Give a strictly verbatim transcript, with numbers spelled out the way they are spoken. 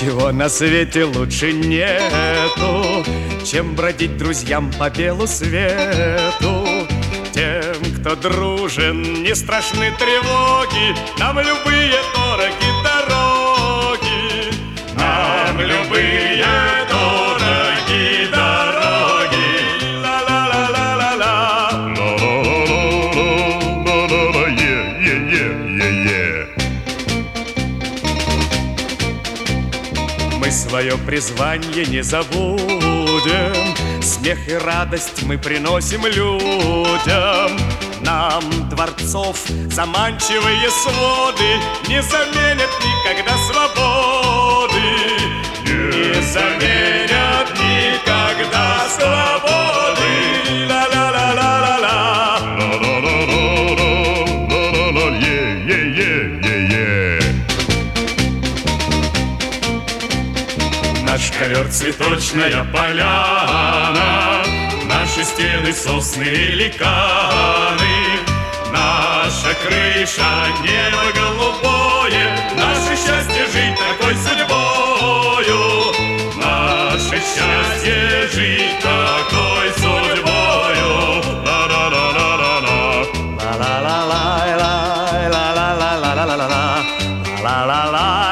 Ничего на свете лучше нету, чем бродить друзьям по белу свету. Тем, кто дружен, не страшны тревоги, нам любые дороги дороги, нам любые дороги дороги. Ла-ла-ла-ла-ла-ла, ла-ла-ла-ла-ла-ла-ла, е-е-е-е-е. Мы свое призвание не забудем, смех и радость мы приносим людям. Нам дворцов заманчивые своды не заменят никогда свободы, не заменят никогда свободы. Ла-ла-ла-ла-ла-ла, ла-ла-ла-ла-ла-ла-ла, е-е-е-е-е. Наш ковер цветочная поляна, наши стены сосны великаны, наша крыша небо голубое, наше счастье жить такой судьбою, наше счастье жить такой судьбою. Ла-ла-ла-ла-ла-ла, ла-ла-ла-ла-ла-ла-ла-ла-ла-ла-ла-ла-ла-ла.